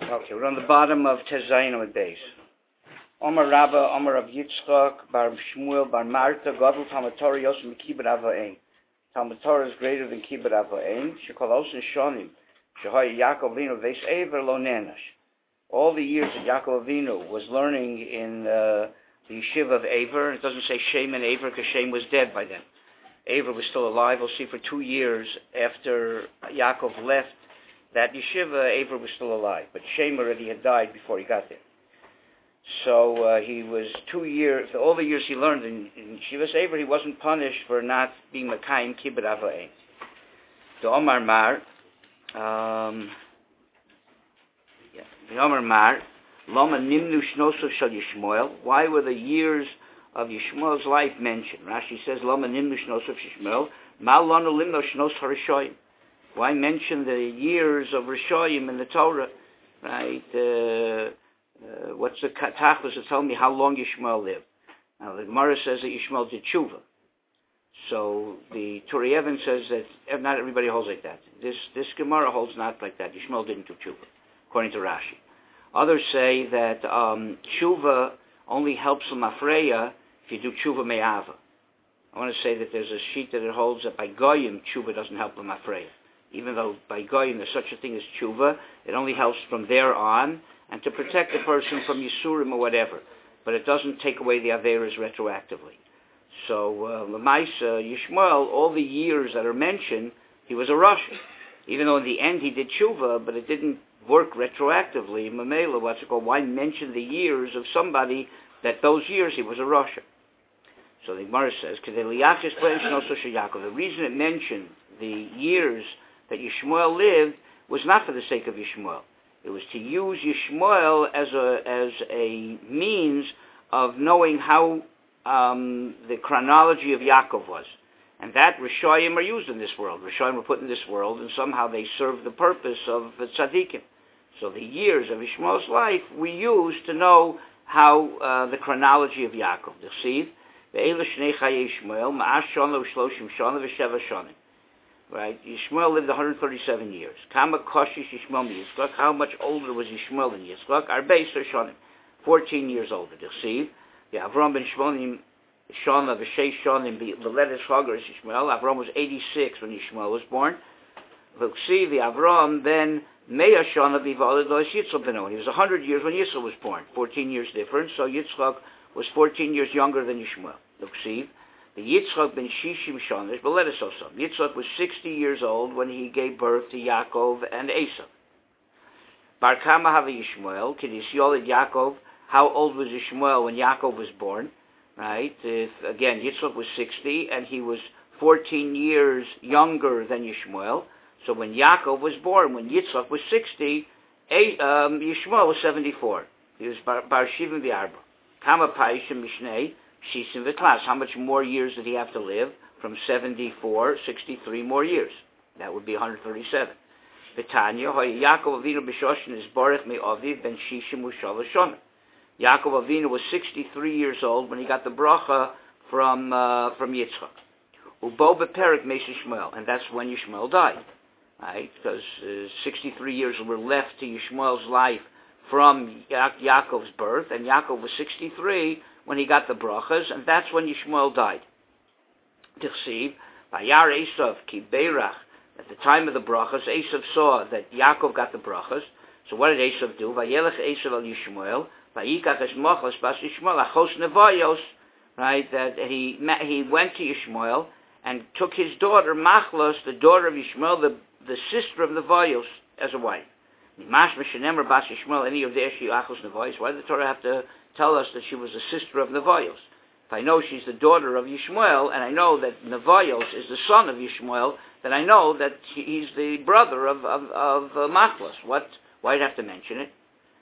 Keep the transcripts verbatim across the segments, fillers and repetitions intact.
Okay, we're on the bottom of Tezayin with base. Omar Rabba, Omar Rav Yitzchak, Bar Shmuel, Bar Marta, Gadol Talmud Torah Yosem Kibbut Ava'in. Talmud Torah is greater than Kibbut Ava'in. Shekol Osin Shonim, Shehoy Yaakov Avinu Veis Ever Lo Nenash. All the years that Yaakov Avinu was learning in uh, the yeshiva of Ever, it doesn't say Shem and Ever because Shem was dead by then. Ever was still alive. We'll see for two years after Yaakov left that yeshiva, Ever was still alive, but Shem already had died before he got there. So uh, he was two years, for all the years he learned in, in Yeshivas Ever, he wasn't punished for not being Makayim Kibbut Ava'in. The Omar Mar, um, yeah, the Omar Mar, Loma Nimnu Shnosov Shal Yishmael. Why were the years of Yishmael's life mentioned? Rashi says, Loma Nimnu Shnosov Yishmael, Mal Lonu Limno Shnos HaRishoyim. Why mention the years of Rishoyim in the Torah? Right? Uh, uh, what's the Tachlis to tell me how long Yishmael lived? Now the Gemara says that Yishmael did tshuva. So the Turei Even says that not everybody holds like that. This this Gemara holds not like that. Yishmael didn't do tshuva, according to Rashi. Others say that um, tshuva only helps the mafreya if you do tshuva me'ava. I want to say that there's a sheet that it holds that by goyim tshuva doesn't help the mafreya. Even though by goyim there's such a thing as tshuva, it only helps from there on and to protect the person from yisurim or whatever. But it doesn't take away the averas retroactively. So Lamaisa, uh, Yishmael, all the years that are mentioned, he was a Rasha. Even though in the end he did tshuva, but it didn't work retroactively. Mamela, what's it called? Why mention the years of somebody that those years he was a Rasha? So the Gemara says, the reason it mentioned the years that Yishmael lived was not for the sake of Yishmael. It was to use Yishmael as a as a means of knowing how um, the chronology of Yaakov was. And that Rishoyim are used in this world. Rishoyim were put in this world, and somehow they serve the purpose of the tzaddikim. So the years of Yishmael's life we use to know how uh, the chronology of Yaakov. The Ve'ela shnei chayei Yishmael, ma'ash shana v'shloshim shana v'sheva shana. Right? Yishmael lived one hundred thirty-seven years. Kama koshish Yishmael miYitzchak. How much older was Yishmael than Yitzchak? Arbei shonim. fourteen years older. D'chsiv. Yeah, Avram ben Shmonim shana v'shei shonim b'ledes chagar Yishmael. Avram was eighty-six when Yishmael was born. D'chsiv. The Avram then meya shana b'valid lo Yitzchak beno. He was one hundred years when Yitzchak was born. fourteen years difference. So Yitzchak was fourteen years younger than Yishmael. D'chsiv. The Yitzchak ben Shishim Shonish, but let us also. Yitzchak was sixty years old when he gave birth to Yaakov and Esav. Bar Kama Hava Yishmael, Kidis Yolid Yaakov, how old was Yishmael when Yaakov was born? Right? If, again, Yitzchak was sixty, and he was fourteen years younger than Yishmael. So when Yaakov was born, when Yitzchak was sixty, um, Yishmael was seventy-four. He was Bar Shivim V'Arba. Kama Paishim Mishnei, Shisim v'Klas. How much more years did he have to live? From seventy-four, sixty-three more years. That would be one hundred thirty-seven. V'Tanya, Yaakov Avinu b'Shoshin is Baruch me'Aviv ben Shishim u'Shalosh Shana. Yaakov Avinu was sixty-three years old when he got the bracha from uh, from Yitzchak. Ubo b'Perek Meis Yishmael, and that's when Yishmael died. Right? Because uh, sixty-three years were left to Yishmael's life from ya- Yaakov's birth, and Yaakov was sixty-three when he got the brachas, and that's when Yishmael died. T'chsiv, Vayar Esav ki Beirach, at the time of the brachas, Esav saw that Yaakov got the brachas. So what did Esav do? Vayelech Esav al Yishmael, Vayikach es Mochas bas Yishmael, Achos Nevayos, right, that he he went to Yishmael and took his daughter, Machlos, the daughter of Yishmael, the, the sister of Nevayos, as a wife. Mash Mishanemer bas Yishmael, any of the Eshi Achos Nevayos. Why did the Torah have to tell us that she was a sister of Nevayos? If I know she's the daughter of Yishmael, and I know that Nevayos is the son of Yishmael, then I know that he's the brother of of, of uh, Machlos. What? Why do you have to mention it?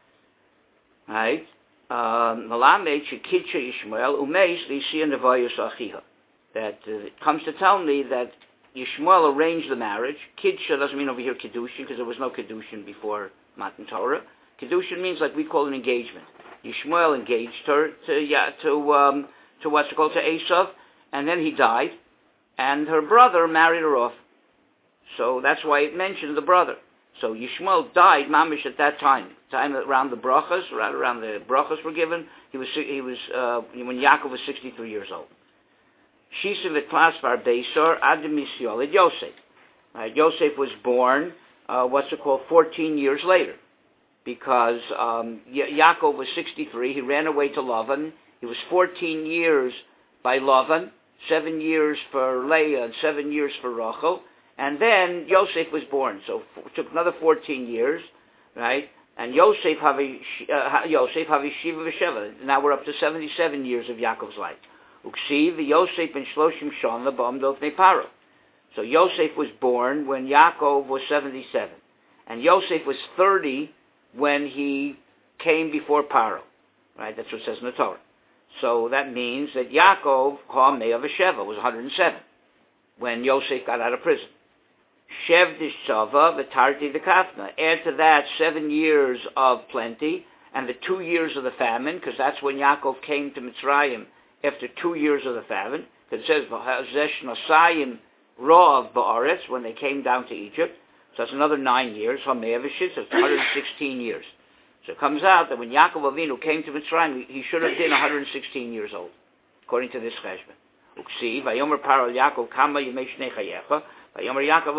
Right? Malamed shekidcha Yishmael umeis l'isia Nevayos achiha. That uh, it comes to tell me that Yishmael arranged the marriage. Kidsha doesn't mean over here Kiddushin, because there was no Kiddushin before Matan Torah. Kiddushin means like we call an engagement. Yishmael engaged her to yeah, to um, to what's it called, to Esav, and then he died, and her brother married her off. So that's why it mentioned the brother. So Yishmael died, mamish, at that time, time around the brachas, right around the brachas were given. He was he was uh, when Yaakov was sixty-three years old. Shisa v'klas var beisor adam Yisrael Yosef. Right, Yosef was born, uh, what's it called, fourteen years later, because um, ya- Yaakov was sixty-three. He ran away to Lavan. He was fourteen years by Lavan, seven years for Leah and seven years for Rachel. And then Yosef was born, so it took another fourteen years, right? And Yosef Havi uh, Yosef Havi Shiva v'Sheva. Now we're up to seventy-seven years of Yaakov's life. Uksiv Yosef ben Shloshim Shana ba'amdo fnei Paro. So Yosef was born when Yaakov was seventy-seven, and Yosef was thirty when he came before Paro. Right? That's what it says in the Torah. So that means that Yaakov Ha'amei v'Sheva was one hundred seven when Yosef got out of prison. Shev Dishava v'Tarti v'Kafna. Add to that seven years of plenty and the two years of the famine, because that's when Yaakov came to Mitzrayim after two years of the famine. It says V'Hazesh Nosayim Rov Ba'aretz, when they came down to Egypt. So that's another nine years. Hamei v'Shit, so it's one hundred sixteen years. So it comes out that when Yaakov Avinu came to Mitzrayim, he should have been one hundred sixteen years old, according to this cheshbon. Uksi Vayomer Paro Yaakov Kama Yemei Shnei Chayecha. Yet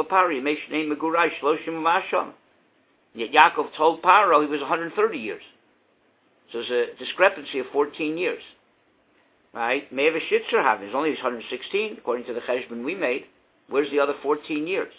Yaakov told Paro he was one hundred thirty years. So there's a discrepancy of fourteen years. Right? Me'ev Shitzer have is only one hundred sixteen, according to the cheshbon we made. Where's the other fourteen years?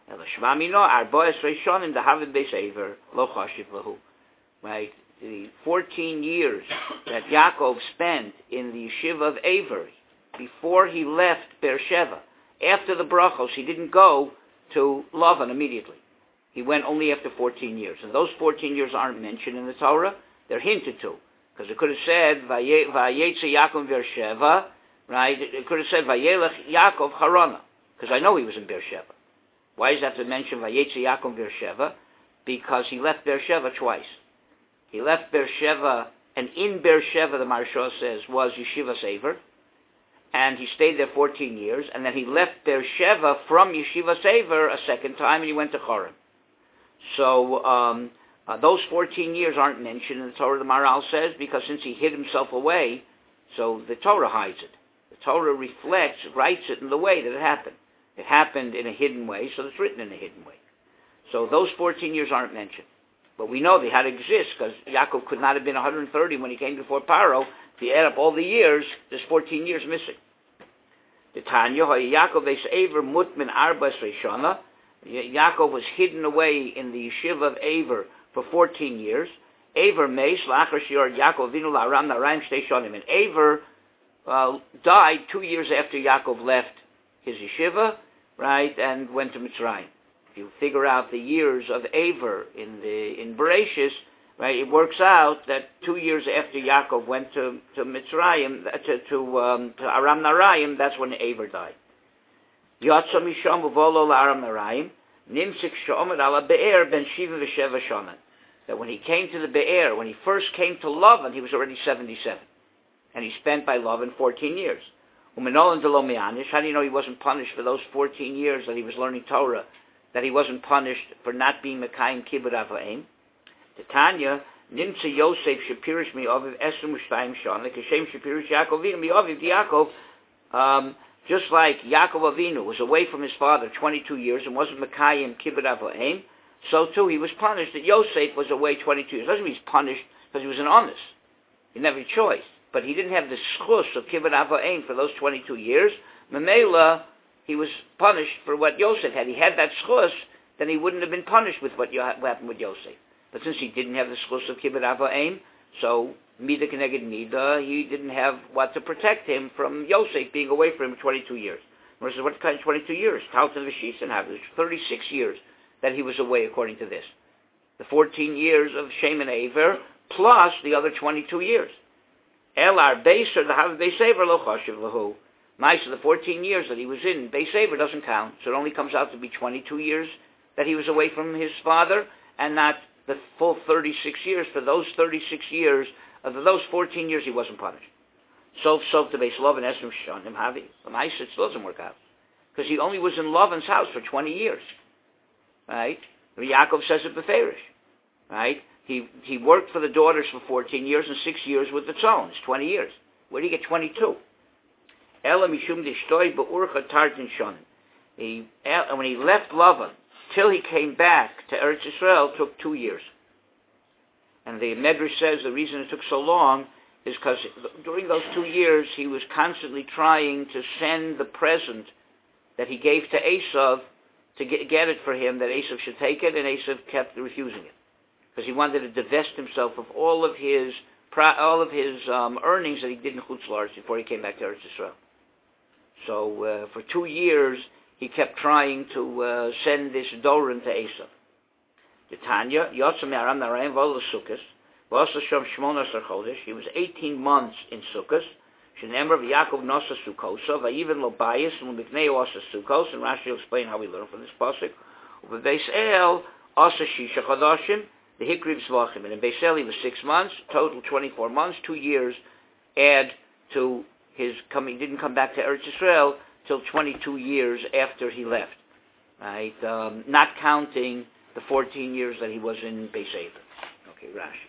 Right? The fourteen years that Yaakov spent in the yeshiva of Aver before he left Beersheba. After the brachos, he didn't go to Lavan immediately. He went only after fourteen years. And those fourteen years aren't mentioned in the Torah. They're hinted to. Because it could have said, Vayetze Yaakov Beersheba, right? It could have said, Vayelech Yaakov Harana. Because I know he was in Beersheba. Why does it have to mention Vayetze Yaakov Beersheba? Because he left Beersheba twice. He left Beersheba, and in Beersheba, the Maharsha says, was Yeshiva Sefer. And he stayed there fourteen years, and then he left Beersheba from Yeshiva Sefer a second time, and he went to Choron. So um, uh, those fourteen years aren't mentioned in the Torah, the Maharal says, because since he hid himself away, so the Torah hides it. The Torah reflects, writes it in the way that it happened. It happened in a hidden way, so it's written in a hidden way. So those fourteen years aren't mentioned. But we know they had to exist, because Yaakov could not have been one hundred thirty when he came before Paro. If you add up all the years, there's fourteen years missing. The Tanya, Yaakov es Aver mutmin arbas reishana. Yaakov was hidden away in the yeshiva of Aver for fourteen years. Aver meis lachar shior Yaakov vinu la'aram naraim shtei shonim. And Aver uh, died two years after Yaakov left his yeshiva, right, and went to Mitzrayim. If you figure out the years of Aver in the in Bereshis, right, it works out that two years after Yaakov went to, to Mitzrayim, to, to, um, to Aram Naraim, that's when Aver died. Yatsa misham uvolo la'aram Naraim, nimsik she'omed ala be'er ben shiva v'sheva shonan. That when he came to the Be'er, when he first came to Lavan, he was already seventy-seven. And he spent by Lavan fourteen years. Umenolan de lo mianish, how do you know he wasn't punished for those fourteen years that he was learning Torah, that he wasn't punished for not being Mekayim Kibbud Avaim? The Tanya, Nimtza Yosef Shapirish mi Aviv Esrim Ushtayim Shana, Kashem Shapirish Yaakov Avinu mi Aviv Yaakov, um, just like Yaakov Avinu was away from his father twenty-two years and wasn't Mekayim Kibbud Avaim, so too he was punished that Yosef was away twenty-two years. Doesn't mean he's punished because he was an honest. He never had a choice. But he didn't have the schus of Kibbud Avaim for those twenty-two years. Memela, he was punished for what Yosef had. He had that schus, then he wouldn't have been punished with what happened with Yosef. But since he didn't have the schus of Kibbud Avaim, so Mida Keneged Mida, he didn't have what to protect him from Yosef being away from him twenty-two years. Versus what kind of twenty-two years? Talton V'Shisen have it. thirty-six years that he was away according to this. The fourteen years of Shem and Aver, plus the other twenty-two years. Elar Beiser, the Hav Beisaver Lo Chashiv Lahu. Nice, the fourteen years that he was in Beisaver doesn't count, so it only comes out to be twenty-two years that he was away from his father, and not the full thirty-six years. For those thirty-six years, of those fourteen years, he wasn't punished. So, so to Beis Lavan Esrim Shonim Havi. The nice, it still doesn't work out, because he only was in Lavan's house for twenty years, right? Yaakov says it beferish, right? He he worked for the daughters for fourteen years and six years with the sons, twenty years. Where do you get twenty-two? Ela mishum dishtoi be'urcha tartin shonim. He when he left Lavan till he came back to Eretz Yisrael took two years. And the Medrash says the reason it took so long is because during those two years he was constantly trying to send the present that he gave to Esav to get, get it for him, that Esav should take it, and Esav kept refusing it because he wanted to divest himself of all of his all of his um, earnings that he did in Chutz La'aretz before he came back to Eretz Yisrael. So uh, for two years he kept trying to uh, send this Doran to Esav. The Tanya, Yotzam Yaram Narayim Vol Sukkos, V'Asa Shom Shmona Asar Chodesh. He was eighteen months in Sukkos. Shenemar V'Yakov Nosa Sukkosa, V'Yiven Lo Bayis, and L'Miknei Osa Sukkos, and Rashi will explain how we learn from this pasuk. V'Beis El Asa Shisha Chodashim, the Hikriv Zvachim, and in Beis El he was six months, total twenty-four months, two years. Add to his coming, didn't come back to Eretz Yisrael till twenty-two years after he left, right? Um, not counting the fourteen years that he was in Beis Ever. Okay, Rashi.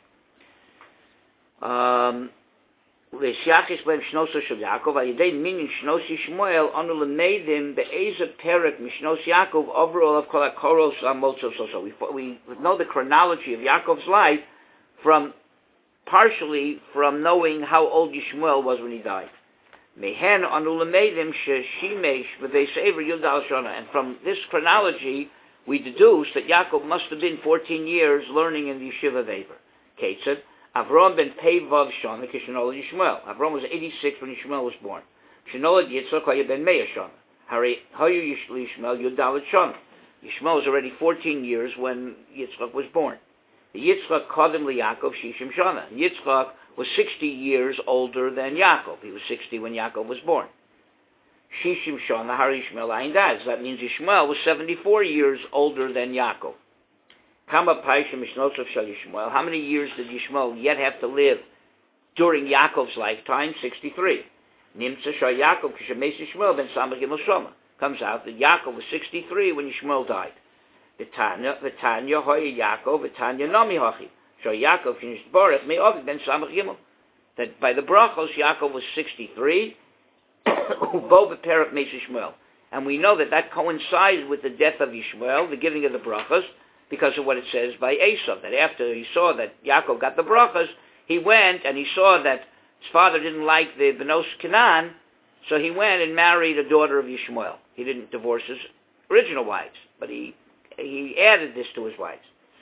Um, L'Shiachis Lev Shnoso Shel Yaakov, Ayidei Minin Shnosi Shmuel, Anu L'Meidim Be'ezah Perek Mishnos Yaakov, overall of Kol HaKoros Amotzo. So we we know the chronology of Yaakov's life from partially from knowing how old Yishmael was when he died. Mehen Anu L'Meidim Sheshimesh V'Beis Ever Yudal Shana, and from this chronology we deduce that Yaakov must have been fourteen years learning in the Yeshiva of Eber. Ketzad, Avram ben Peivav Shana, Kishanolad Yishmael. Avram was eighty-six when Yishmael was born. Kishanolad Yitzchak Haya ben Meah Shana. Hari Hayu Yishmael Yudalit Shana. Yishmael was already fourteen years when Yitzchak was born. The Yitzchak Kodim LiYaakov Shishim Shana. Yitzchak was sixty years older than Yaakov. He was sixty when Yaakov was born. Shishim Shana Hari Yishmael Ayin Daz. That means Yishmael was seventy-four years older than Yaakov. Kama Paishim Mishnosov Shal Yishmael. How many years did Yishmael yet have to live during Yaakov's lifetime? sixty-three. Nimtza Shal Yaakov Kishameis Yishmael Ben Samach Gimel Shoma. Comes out that Yaakov was sixty-three when Yishmael died. V'Tanya V'Tanya Hoya Yaakov V'Tanya Nami Hachi. Shal Yaakov finished Baruch Me'ovid Ben Samach Gimel. That by the brachos Yaakov was sixty-three. Bo B'Perek Meis Yishmael. And we know that that coincided with the death of Yishmael, the giving of the brachos, because of what it says by Esav, that after he saw that Yaakov got the brachas, he went and he saw that his father didn't like the Benos Canaan, so he went and married a daughter of Yishmael. He didn't divorce his original wives, but he he added this to his wives.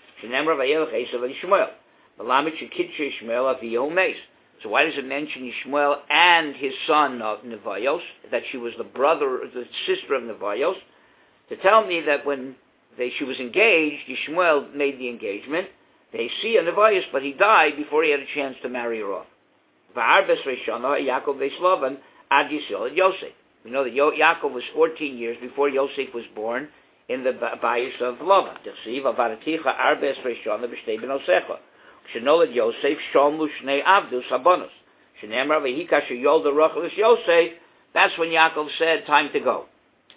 So why does it mention Yishmael and his son of Nevios, that she was the brother, the sister of Nevios, to tell me that when They, she was engaged, Yishmael made the engagement. They see a Nevias, but he died before he had a chance to marry her off. We know that Yaakov was fourteen years before Yosef was born in the bayis of Lavan. That's when Yaakov said, time to go.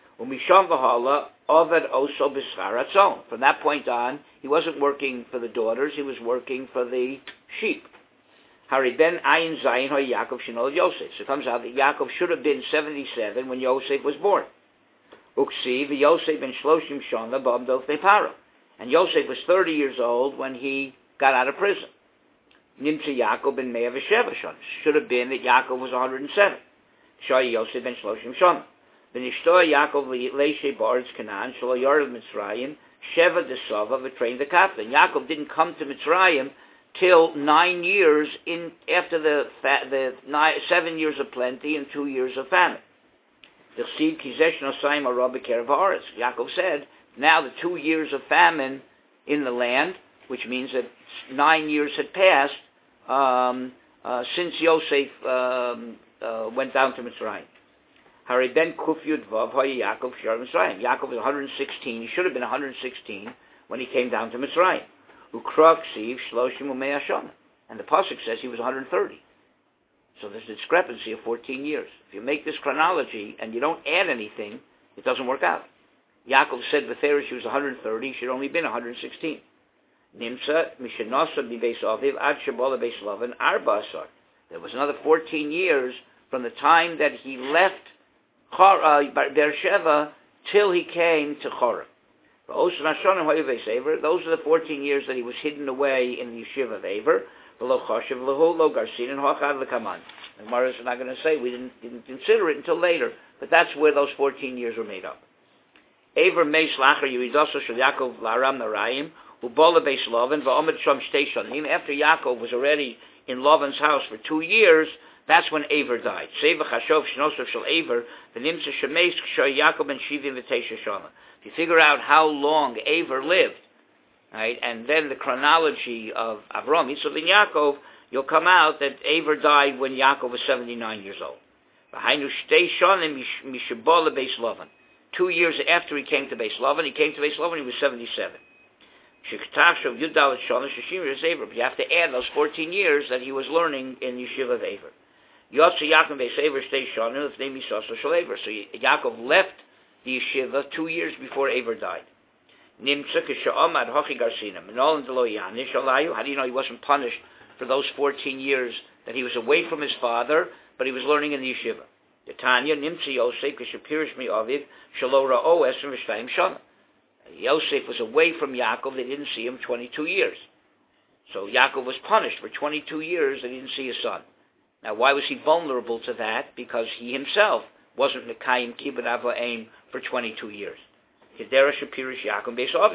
From that point on, he wasn't working for the daughters, he was working for the sheep. Hari ben Ayin Zayin Hoy Yaakov Shinol Yosef. So it comes out that Yaakov should have been seventy-seven when Yosef was born. Uksiv Yosef ben Shloshim Shana Bamdov Neparo. And Yosef was thirty years old when he got out of prison. Nimtza Yaakov ben Meah V'Sheva Shana. Should have been that Yaakov was one hundred seven. Shoy Yosef ben Shloshim Shana. V'nishtoa Yaakov le'Leishe Ba'aretz Canaan Shelo Yarav Mitzrayim Sheva Desava V'Train the Kaplan. Yaakov didn't come to Mitzrayim till nine years in after the the nine, seven years of plenty and two years of famine. Yaakov said, now the two years of famine in the land, which means that nine years had passed um, uh, since Yosef um, uh, went down to Mitzrayim. Hari ben Kufyud Vav Yaakov Shar Mitzrayim. Yaakov was one hundred sixteen. He should have been one hundred sixteen when he came down to Mitzrayim. Ukrak Siv Shloshim U'Mei Hashana. And the pasuk says he was one hundred thirty. So there's a discrepancy of fourteen years. If you make this chronology and you don't add anything, it doesn't work out. Yaakov said Bethera she was one hundred thirty. She'd only been one hundred sixteen. Nimsa Mishnasa Bibeis Aviv Ad Shabola Beis Lavan Arba Asar. There was another fourteen years from the time that he left Beersheba till he came to Chora. Those are the fourteen years that he was hidden away in the yeshiva of Aver. Below Choshev Lahu Lo Garsin and Hochad Lekaman. The Gemara is not going to say we didn't, didn't consider it until later, but that's where those fourteen years were made up. Aver Meis Lacher Yeridoso Shel Yaakov Laram Narayim Ubola Beis Lavan VaOmed Shom Shtei Shanim. After Yaakov was already in Lavan's house for two years, that's when Aver died. Seva Chashov Shnosov Shel Aver V'Nimtza Shemeis Kshoy Yaakov Ben Shivim V'Teisha Shana. If you figure out how long Aver lived, right, and then the chronology of Avram, Yitzchak, and Yaakov, you'll come out that Aver died when Yaakov was seventy-nine years old. Two years after he came to Beis Lavan, he came to Beis Lavan, he was seventy-seven. You have to add those fourteen years that he was learning in Yeshiva of Aver. So Yaakov left the Yeshiva two years before Aver died. How do you know he wasn't punished for those fourteen years that he was away from his father, but he was learning in the Yeshiva? Yosef was away from Yaakov, they didn't see him twenty-two years. So Yaakov was punished for twenty-two years that he didn't see his son. Now why was he vulnerable to that? Because he himself wasn't Mekayim Kibbud Avoim for twenty-two years. Since Yaakov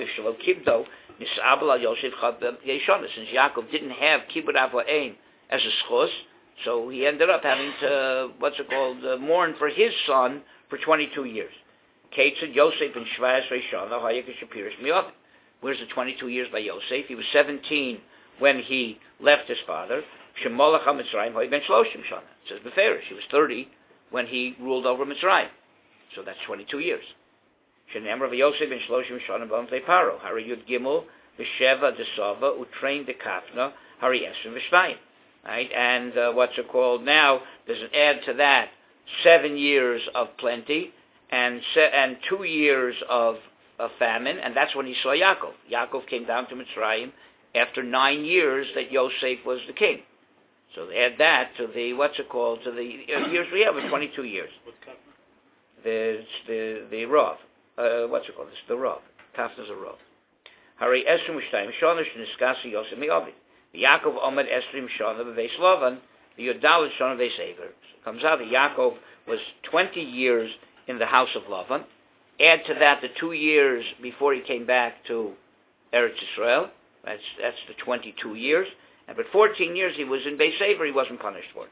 didn't have Kibbud Avoim as a schus, so he ended up having to, what's it called, uh, mourn for his son for twenty-two years. Yosef and Shvayas Reishana, where's the twenty-two years by Yosef? He was seventeen when he left his father. Shemolach HaMitzrayim Hoy Ben Shloshim Shana. It says Beferish, he was thirty when he ruled over Mitzrayim. So that's twenty-two years. Shenemra v'Yosef Ben Shloshim Shana B'Amtei Paro. Hari Yud Gimel v'Sheva Desava Utrain Dekafna Hari Esrim v'Shvayim. Right, and uh, what's it called now? There's an add to that seven years of plenty and se- and two years of, of famine, and that's when he saw Yaakov. Yaakov came down to Mitzrayim after nine years that Yosef was the king. So they add that to the what's it called to the uh, years we have, twenty-two years. The the the Rav. Uh, what's it called? It's the Rav. Kafna's a Rav. Hari Esrim Shtayim Shonish Niskasi Yosef Mi'avi. Yaakov Omed Esrim Shana B'Veis Lavan. The Yodal Shana B'Veis Aver. It comes out that Yaakov was twenty years in the house of Lavan. Add to that the two years before he came back to Eretz Yisrael. That's that's the twenty-two years. And but fourteen years he was in Beis Aver, he wasn't punished for it.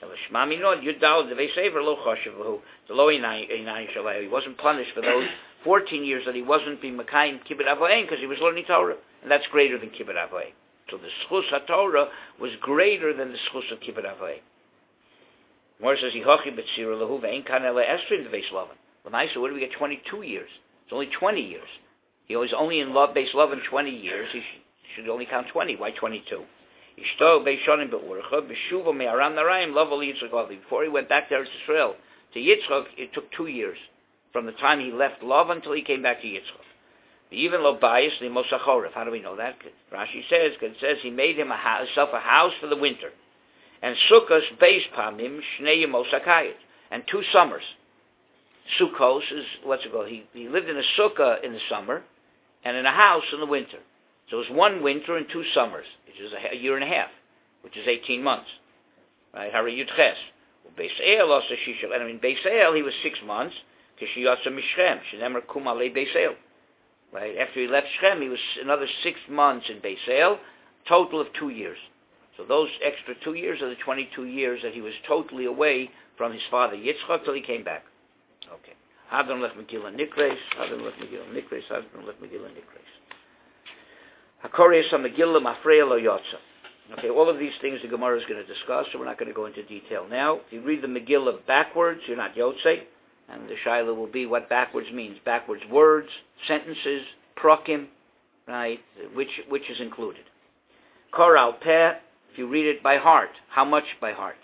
He wasn't punished for those fourteen years that he wasn't being Mekayim Kibbud Avoim because he was learning Torah. And that's greater than Kibbud Avoim. So the Schus HaTorah was greater than the Schus of Kibbud Avoim. More says, Yihochi B'tzira Lahu Ve'en Kan Ele Esrim Beis Lavan. L'maisa, where do we get twenty-two years? It's only twenty years. He was only in love Beis Lavan twenty years. He should, should only count twenty. Why twenty-two? Ishto Beishonim Be'urcha B'shuva Me'aram Narayim Lavo Yitzchak Avi. Before he went back to Eretz Yisrael to Yitzchak, it took two years from the time he left Lavan until he came back to Yitzchak. Even lo bias the Mosachorev. How do we know that? Rashi says, because it says he made him a house, himself a house for the winter. And Sukkos Beis Pamim Shnei Mosakayit. And two summers. Sukkos is, what's it called? He, he lived in a sukkah in the summer and in a house in the winter. So it was one winter and two summers, which is a, a year and a half, which is eighteen months. Right? Hari Yudches. Beis El also Shishel. And I mean, Beis El, he was six months. Kishiyatsa Mishchem. Shenemar Kum Ale Beis El. Right? After he left Shechem, he was another six months in Beis El, total of two years. So those extra two years are the twenty-two years that he was totally away from his father Yitzchak till he came back. Okay. Hadron left Megillah Nikres, Hadron left Megillah Nikres, Hadron left Megillah Nikres. Hakorius Megillah Mafreya Lo Yotza. Okay, all of these things the Gemara is going to discuss, so we're not going to go into detail now. If you read the Megillah backwards, you're not Yotzei. And the Shaila will be what backwards means. Backwards words, sentences, prokim, right, which which is included. Kor al peh, if you read it by heart, how much by heart?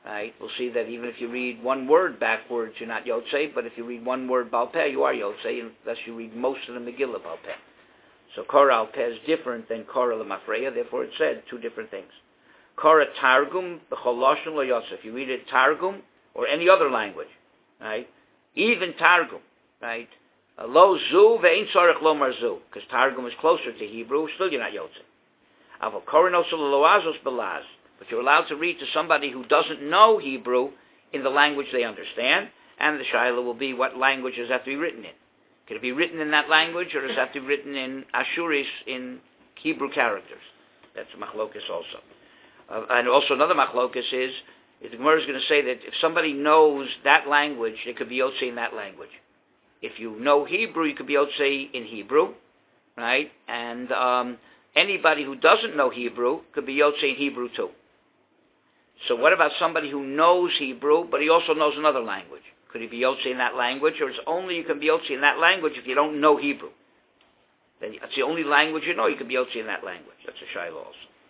right? We'll see that even if you read one word backwards, you're not Yotzei, but if you read one word Baal Peh, you are Yotzei, unless you read most of the Megillah Baal Peh. So Korah Al Peh is different than Korah L'Mafreya, therefore it said two different things. Korah Targum B'chol Lashon Lo Yotzei. If you read it Targum, or any other language, right? Even Targum, right? Lo Zu Ve'ein Tzarech Lomar Zu, because Targum is closer to Hebrew, still you're not Yotzei. Avol Korah Nosel Loazos Belaz. But you're allowed to read to somebody who doesn't know Hebrew in the language they understand, and the shaila will be what language does that have to be written in. Can it be written in that language, or does it have to be written in Ashuris, in Hebrew characters? That's a machlokas also. Uh, and also another machlokas is, if the Gemara is going to say that if somebody knows that language, it could be Yotzei in that language. If you know Hebrew, you could be Yotzei in Hebrew, right? And um, anybody who doesn't know Hebrew could be Yotzei in Hebrew too. So what about somebody who knows Hebrew, but he also knows another language? Could he be Yotzei in that language, or it's only you can be Yotzei in that language if you don't know Hebrew? Then it's the only language you know, you can be Yotzei in that language. That's a shayla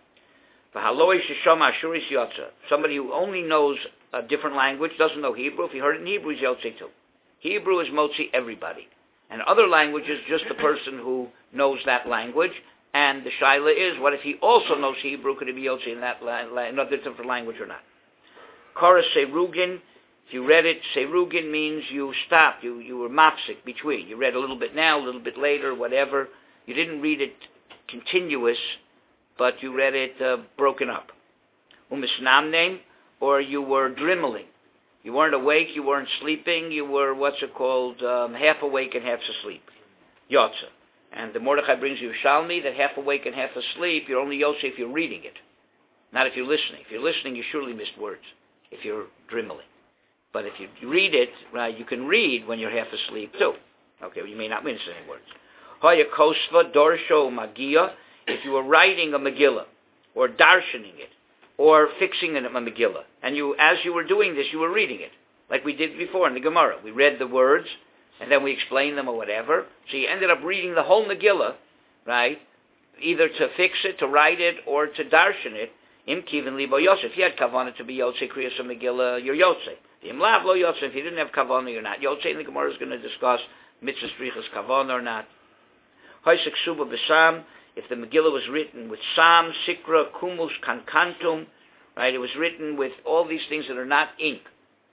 also. Somebody who only knows a different language, doesn't know Hebrew, if he heard it in Hebrew, he's Yotzei too. Hebrew is Motzi everybody. And other languages, just the person who knows that language. And the shaila is, what if he also knows Hebrew? Could he be Yotzei in that la- la- another different language or not? Korah Seirugin, if you read it, Seirugin means you stopped, you, you were mapsik, between. You read a little bit now, a little bit later, whatever. You didn't read it continuous, but you read it uh, broken up. Umisnamneim, or you were dreaming. You weren't awake, you weren't sleeping, you were, what's it called, um, half awake and half asleep. Yotzei. And the Mordechai brings you Shalmi, that half awake and half asleep, you're only Yotzei if you're reading it. Not if you're listening. If you're listening, you surely missed words, if you're dreaming. But if you read it, right, you can read when you're half asleep too. Okay, well, you may not miss any words. Hoya Kosva Dorsho Magia, if you were writing a Megillah, or darshaning it, or fixing a Megillah, and you, as you were doing this, you were reading it, like we did before in the Gemara. We read the words, and then we explain them or whatever. So you ended up reading the whole Megillah, right? Either to fix it, to write it, or to darshan it. Im kivin libo Yosef. If you had kavanah to be Yotzei Kriyas Megillah, you're Yotzei. Im lav lo Yosef. If you didn't have kavanah, you're not Yotzei. And the Gemara is going to discuss mitzvah strichas kavanah or not. Hoysek suba b'sam. If the Megillah was written with sam, sikra, kumus, kankantum, right? It was written with all these things that are not ink.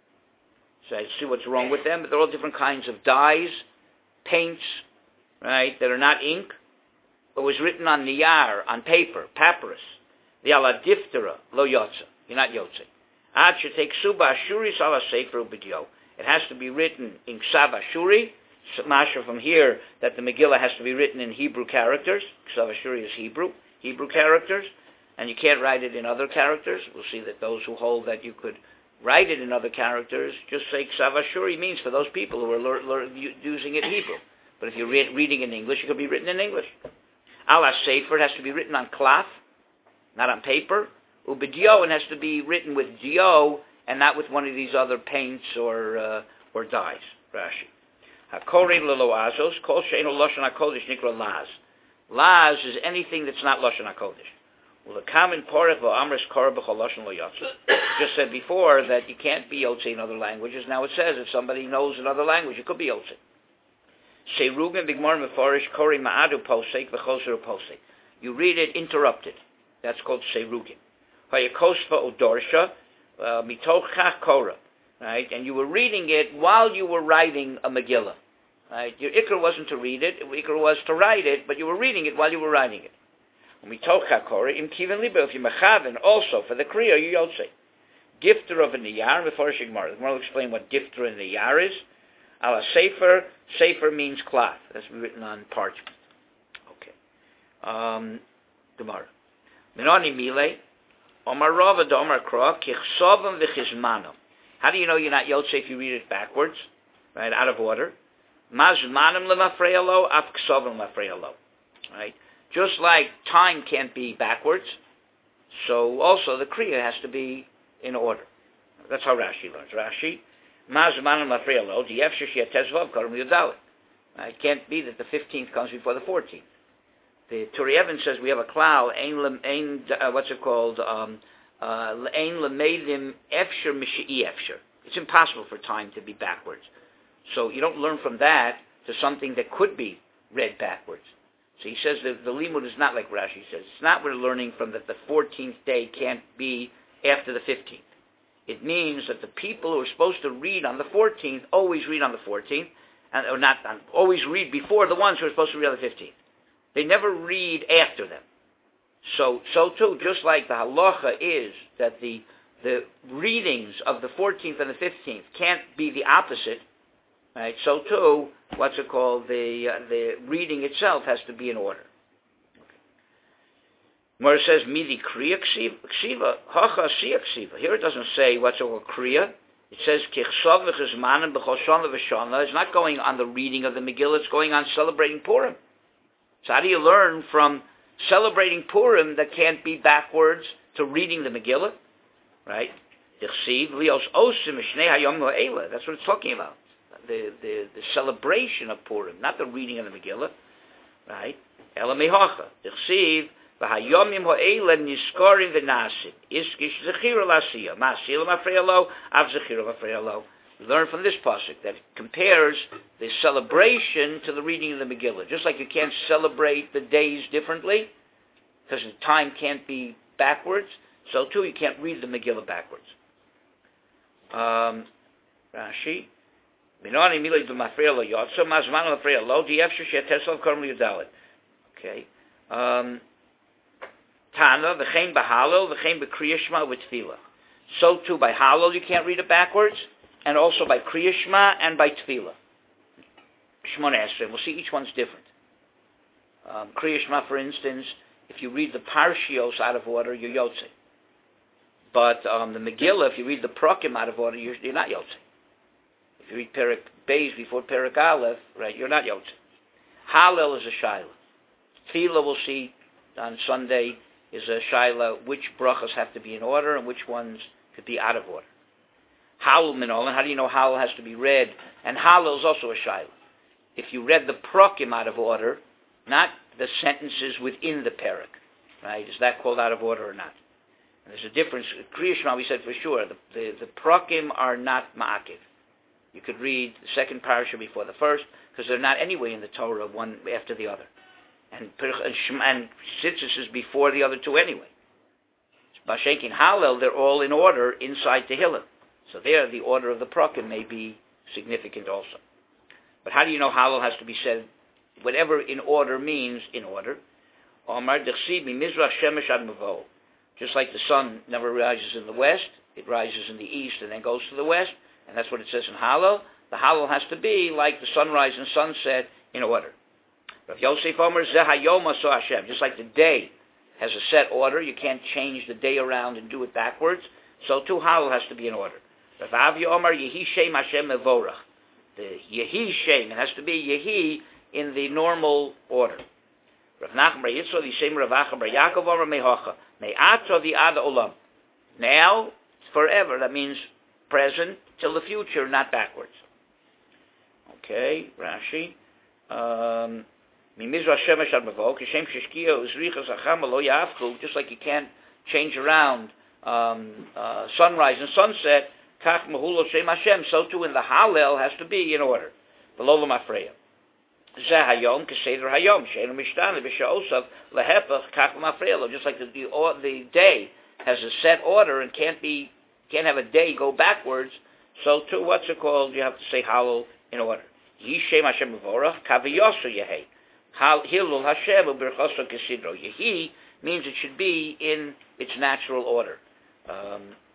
So I see what's wrong with them, but they're all different kinds of dyes, paints, right, that are not ink. It was written on niyar, on paper, papyrus. The ala diftera, lo yotza. You're not yotzei. Ad shetek suba ashuri sala sefer ubidyo. It has to be written in ksav ashuri. Masha from here that the Megillah has to be written in Hebrew characters. Ksav ashuri is Hebrew, Hebrew characters. And you can't write it in other characters. We'll see that those who hold that you could write it in other characters, just say Ksav Ashuri means for those people who are lear, lear, using it in Hebrew. But if you're re- reading in English, it could be written in English. Ala Sefer, it has to be written on cloth, not on paper. Ubidyo, it has to be written with dio and not with one of these other paints or uh, or dyes. Rashi. Hakorin lelo azos, kol she'enu lashon hakodesh nikra laz. Laz is anything that's not lashon hakodesh. Well, the common porach v'amris korah b'chol lashon lo yatzu. Just said before that you can't be Yotzei in other languages. Now it says if somebody knows another language, it could be Yotzei. Seirugin b'gmar mefarish kori ma'adu posek v'choser posek. You read it interrupted. That's called seirugin. Hayakosva udorsha mitochach korah. Right, and you were reading it while you were writing a Megillah. Right, your ikr wasn't to read it. Your ikr was to write it, but you were reading it while you were writing it. Mitochach korah im kiven libo. If you mechaven also for the kriya, you Yotzei. Gifter of a niyar before Shigmar. The Gemara will explain what gifter in the niyar is. Ala sefer. Sefer means cloth. That's written on parchment. Okay. Um, Gemara. Minoni mile. Omar Rava da Omar Kra. Kichsovim v'chizmanom. How do you know you're not Yotzei if you read it backwards? Right, out of order. Mazmanim lemafreya lo, af ksovim lemafreya lo. Right? Just like time can't be backwards, so also the kriya has to be in order. That's how Rashi learns. Rashi, mazmanim lemafreya lo, diefsher she'atezvav karam yudalit. It can't be that the fifteenth comes before the fourteenth. The Turi Evans says we have a klal, ein, ein, uh, what's it called, um, uh, L'ein lemeidim efsher mishe'i efsher. It's impossible for time to be backwards. So you don't learn from that to something that could be read backwards. So he says that the limud is not like Rashi says. It's not we're learning from that the fourteenth day can't be after the fifteenth. It means that the people who are supposed to read on the fourteenth always read on the fourteenth, and or not always read before the ones who are supposed to read on the fifteenth. They never read after them. So, so too, just like the halacha is that the the readings of the fourteenth and the fifteenth can't be the opposite, right? So too, what's it called? The uh, the reading itself has to be in order. Where it says midi kriya ksiva, hacha siya ksiva. Here it doesn't say what's it called kriya. It says kichsav v'chizmanim b'chol shana v'shana. It's not going on the reading of the Megillah. It's going on celebrating Purim. So how do you learn from celebrating Purim that can't be backwards to reading the Megillah? Right? That's what it's talking about. The, the, the celebration of Purim, not the reading of the Megillah. Right? Ela mehacha. Dichsiv v'hayomim ha'ela niskorim v'nasim. Iskish zechira l'asiyah. Ma'asiyah l'mafreya lo, av zechira l'mafreya lo. We learn from this pasuk that it compares the celebration to the reading of the Megillah. Just like you can't celebrate the days differently, because the time can't be backwards, so too you can't read the Megillah backwards. Um, Rashi. Okay. Um, Tana, v'chein b'halal, v'chein b'kriyah shema v'tefillah. So too by halal you can't read it backwards, and also by Kriya Shema and by Tefillah. Shmona Esrei. We'll see each one's different. Um, Kriya Shema, for instance, if you read the Parshios out of order, you're Yotze. But um, the Megillah, if you read the Prokim out of order, you're, you're not Yotze. If you read Perek Beis before Perek Aleph, right, you're not Yotze. Hallel is a Shaila. Tefillah, we'll see on Sunday, is a Shaila, which brachas have to be in order and which ones could be out of order. Halal minolan, how do you know halal has to be read? And halal is also a shaila. If you read the prokim out of order, not the sentences within the perek, right? Is that called out of order or not? And there's a difference. Kriya Shema, we said for sure, the, the, the prokim are not ma'akiv. You could read the second parasha before the first, because they're not anyway in the Torah, one after the other. And, and, and Tzitzis is before the other two anyway. B'shenkin halal, they're all in order inside Tehillah. So there, the order of the prokim may be significant also. But how do you know halal has to be said? Whatever in order means in order. Just like the sun never rises in the west, it rises in the east and then goes to the west, and that's what it says in halal. The halal has to be like the sunrise and sunset in order. Rav Yosef Omer Zeh Hayom Aso Hashem. Just like the day has a set order, you can't change the day around and do it backwards. So too halal has to be in order. Rav Avi Omer Yehi Shem Hashem Mevorach. The Yehi Shem, it has to be Yehi in the normal order. Rav Nachman Bar Yitzchak the same Rav Acham Bar Yaakov Omer Mehocha Me'ato the Ad Olam. Now, forever. That means present till the future, not backwards. Okay, Rashi. Um, just like you can't change around um, uh, sunrise and sunset, so too in the Hallel has to be in order. Just like the, the, the day has a set order and can't be can't have a day go backwards, so too what's it called? You have to say Hallel in order. Yishem Hashem Mevorach Kaviyosu Yehei. Hilul Hashem U'Berchoso Kesidro. Yehi means it should be in its natural order. Um,